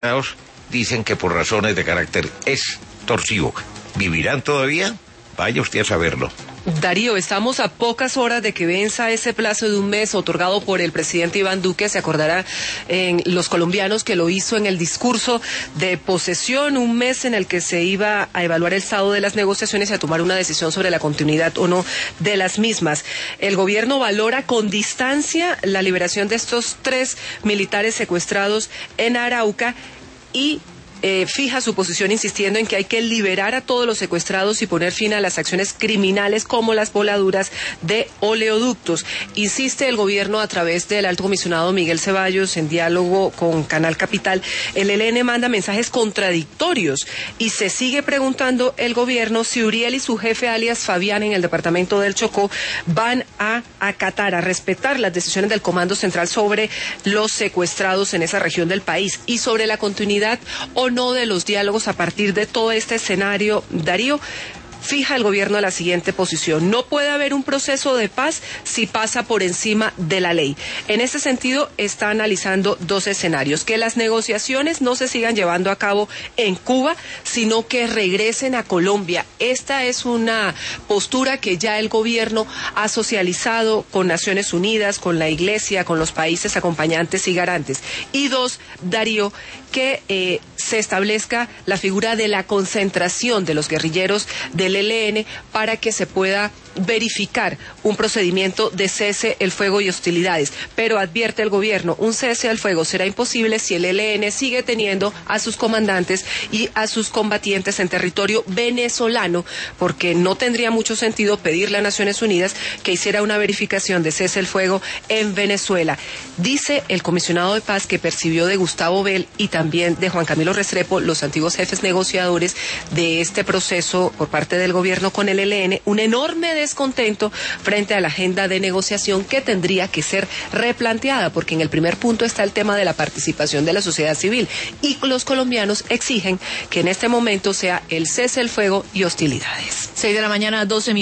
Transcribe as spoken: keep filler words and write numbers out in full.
dicen que por razones de carácter extorsivo. ¿Vivirán todavía? Vaya usted a saberlo. Darío, estamos a pocas horas de que venza ese plazo de un mes otorgado por el presidente Iván Duque. Se acordará en los colombianos que lo hizo en el discurso de posesión, un mes en el que se iba a evaluar el estado de las negociaciones y a tomar una decisión sobre la continuidad o no de las mismas. El gobierno valora con distancia la liberación de estos tres militares secuestrados en Arauca y Eh, fija su posición insistiendo en que hay que liberar a todos los secuestrados y poner fin a las acciones criminales como las voladuras de oleoductos. Insiste el gobierno a través del alto comisionado Miguel Ceballos en diálogo con Canal Capital. El E L N manda mensajes contradictorios y se sigue preguntando el gobierno si Uriel y su jefe alias Fabián en el departamento del Chocó van a acatar, a respetar las decisiones del Comando Central sobre los secuestrados en esa región del país y sobre la continuidad o no de los diálogos a partir de todo este escenario. Darío, fija el gobierno la siguiente posición: no puede haber un proceso de paz si pasa por encima de la ley. En ese sentido está analizando dos escenarios: que las negociaciones no se sigan llevando a cabo en Cuba, sino que regresen a Colombia. Esta es una postura que ya el gobierno ha socializado con Naciones Unidas, con la Iglesia, con los países acompañantes y garantes. Y dos, Darío, que eh, se establezca la figura de la concentración de los guerrilleros del E L N para que se pueda verificar un procedimiento de cese el fuego y hostilidades. Pero advierte el gobierno, un cese al fuego será imposible si el E L N sigue teniendo a sus comandantes y a sus combatientes en territorio venezolano, porque no tendría mucho sentido pedirle a Naciones Unidas que hiciera una verificación de cese el fuego en Venezuela. Dice el comisionado de paz que percibió de Gustavo Bell y también de Juan Camilo Restrepo, los antiguos jefes negociadores de este proceso por parte del gobierno con el E L N, un enorme descontento frente a la agenda de negociación que tendría que ser replanteada, porque en el primer punto está el tema de la participación de la sociedad civil y los colombianos exigen que en este momento sea el cese el fuego y hostilidades. seis de la mañana, doce minutos.